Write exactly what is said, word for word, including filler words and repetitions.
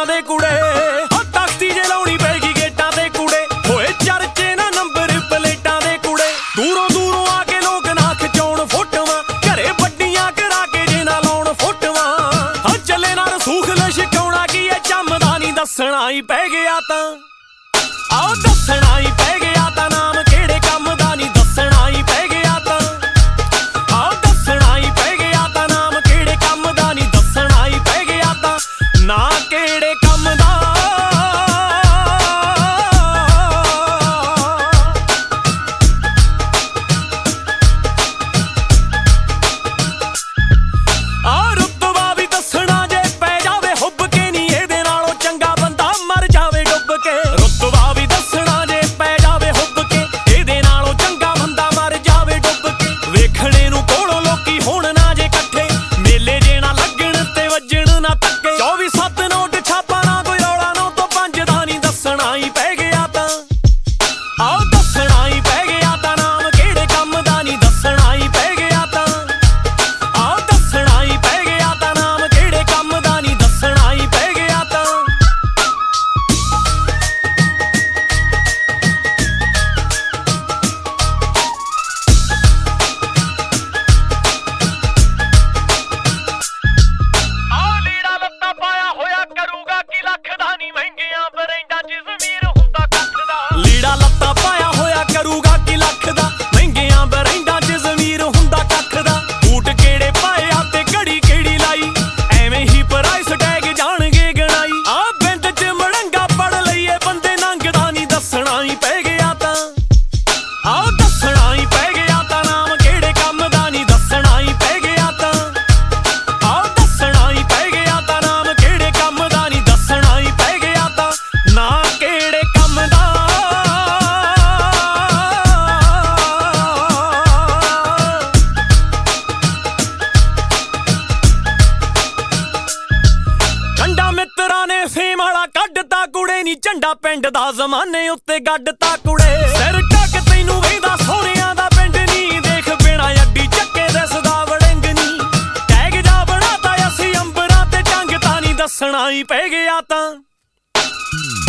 ਦੇ ਕੁੜੇ ਹੋ ਤਖਤੀ ਜੇ ਲਾਉਣੀ ਪੈਗੀ ਗੇਟਾਂ ਤੇ ਕੁੜੇ ਹੋਏ ਚਰਚੇ ਨਾ ਨੰਬਰ ਪਲੇਟਾਂ ਦੇ ਕੁੜੇ ਦੂਰੋਂ ਦੂਰੋਂ ਆ ਕੇ ਲੋਕ ਨਾ ਖਿਚਾਉਣ ਫੋਟੋਆਂ ਘਰੇ ਵੱਡੀਆਂ ਕਰਾ ਕੇ ਜੇ ਨਾ ਲਾਉਣ ਫੋਟੋਆਂ ਹਾਂ ਚੱਲੇ ਨਾ ਰਸੂਖ ਲਸ਼ਕਾਉਣਾ ਕੀ ਇਹ ਚੰਮਦਾ ਨਹੀਂ ਦੱਸਣਾ ਹੀ ਪੈ ਗਿਆ ਤਾਂ ਆਓ ਦੱਸਣਾ ਹੀ ਪੈ ਗਿਆ ਤਾਂ ਨਾਮ ਕਿਹੜੇ ਕੰਮ ਦਾ ਨਹੀਂ ਦੱਸਣਾ ਹੀ ਪੈ ਗਿਆ ਤਾਂ ਆਓ ਦੱਸਣਾ ਹੀ ਪੈ ਗਿਆ ਤਾਂ ਨਾਮ ਕਿਹੜੇ ਕੰਮ ਦਾ ਨਹੀਂ ਦੱਸਣਾ ਹੀ ਪੈ ਗਿਆ ਤਾਂ ਨਾ ਕਿਹੜੇ ਕੰਮ ਦਾ ਆ ਰੁਤਬਾ ਵੀ ਦੱਸਣਾ ਜੇ ਪੈ ਜਾਵੇ ਹੁੱਬ ਕੇ ਨਹੀਂ ਇਹਦੇ ਨਾਲੋਂ ਚੰਗਾ ਬੰਦਾ ਮਰ ਜਾਵੇ ਡੁੱਬ ਕੇ ਰੁਤਬਾ ਵੀ ਦੱਸਣਾ ਜੇ ਪੈ ਜਾਵੇ ਹੁੱਬ ਕੇ ਇਹਦੇ ਨਾਲੋਂ ਚੰਗਾ ਬੰਦਾ ਮਰ ਜਾਵੇ ਡੁੱਬ ਕੇ ਵੇਖਣੇ ਨੂੰ ਕੋਲੋਂ ਲੋਕੀ ਹੋਣ ਨਾ ਜੇ ਇਕੱਠੇ ਮੇਲੇ ਜੇ ਨਾ ਲੱਗਣ ਤੇ ਵੱਜਣ ਨਾ ਧੱਕੇ ਚੌਵੀ ਸੱਤ ਨੋਟ ਛਾਪਾ ਨਾ ਕੋਈ ਰੌਲਾ ਨੌ ਤੋਂ ਪੰਜ ਦਾ ਨਹੀਂ ਦੱਸਣਾ ਹੀ ਪੈ ਗਿਆ ਤਾਂ ਆਓ ਦੱਸਣਾ ਹੀ ਪੈ ਗਿਆ ਤਾਂ ਨਾਮ ਕਿਹੜੇ ਕੰਮ ਦਾ ਨਹੀਂ ਦੱਸਣਾ ਹੀ ਪੈ ਗਿਆ ਤਾਂ ਆਓ ਦੱਸਣਾ ਹੀ ਪੈ ਗਿਆ ਤਾਂ ਨਾਮ ਕਿਹੜੇ ਕੰਮ ਦਾ ਨਹੀਂ ਦੱਸਣਾ ਹੀ ਪੈ ਗਿਆ ਤਾਂ ਆ ਲੀੜਾ ਲੱਤਾ ਪਾਇਆ ਹੋਇਆ ਕਰੂਗਾ ਕੀ ਲੱਖ ਦਾ ਨਹੀਂ ਮਹਿੰਗੀਆਂ ਬਰੈਂਡਾਂ 'ਚ ਜ਼ਮੀਰ ਹੁੰਦਾ ਕੱਖ ਦਾ ਲੀੜਾ ਲੱਤਾ ਪਾਇਆ ਹੋਇਆ ਕਰੂਗਾ ਕੀ ਲੱਖ ਦਾ ਮਹਿੰਗੀਆਂ ਬਰੈਂਡਾਂ 'ਚ ਜ਼ਮੀਰ ਹੁੰਦਾ ਕੱਖ ਦਾ ਬੂਟ ਕਿਹੜੇ ਪਾਏ ਆ ਤੇ ਘੜੀ ਕਿਹੜੀ ਲਾਈ ਐਵੇਂ ਹੀ ਪ੍ਰਾਈਸ ਟੈਗ ਜਾਣਗੇ ਗਣਾਈ ਆ ਬਿੰਦ 'ਚ ਮੜੰਗਾ ਪੜ ਲਈਏ ਬੰਦੇ ਨੰਗਦਾ ਨਹੀਂ ਦੱਸਣਾ ਹੀ ਪੈ ਗਿਆ ਤਾਂ ਆਓ ਦੱਸਣਾ ਹੀ ਪੈ ਗਿਆ ਤਾਂ ਨਾਮ ਕਿਹੜੇ ਕੰਮ ਦਾ ਨਹੀਂ ਦੱਸਣਾ ਹੀ ਪੈ ਗਿਆ ਤਾਂ ਆਓ ਦੱਸਣਾ ਹੀ ਪੈ ਗਿਆ ਤਾਂ ਨਾਮ ਕਿਹੜੇ ਕੰਮ ਦਾ ਨਹੀਂ ਦੱਸਣਾ ਹੀ ਪੈ ਗਿਆ ਤਾਂ ਨਾ ਕਿਹੜੇ ਕੰਮ ਦਾ ਠੰਡਾ ਮਿੱਤਰਾਂ ਨੇ ਫੇਮ ਵਾਲਾ ਕੱਢਤਾ ਕੁੜੇ ਨੀ ਝੰਡਾ ਪਿੰਡ ਦਾ ਜ਼ਮਾਨੇ ਉੱਤੇ ਗੱਡਤਾ ਕੁੜੇ ਸਿਰ ਢੱਕ ਤੈਨੂੰ ਵੇਂਦਾ ਸੋਹਣਿਆਂ ਦਾ ਪਿੰਡ ਨੀ ਦੇਖ ਬਿਨਾ ਅੱਡੀ ਚੱਕੇ ਦਿਸਦਾ ਵੜਿੰਗ ਨੀ ਟੈਗ ਜਾ ਬਣਾਤਾ ਅਸੀਂ ਅੰਬਰਾਂ ਤੇ ਟੰਗ ਤਾਂ ਨਹੀਂ ਦੱਸਣਾ ਹੀ ਪੈ ਗਿਆ ਤਾਂ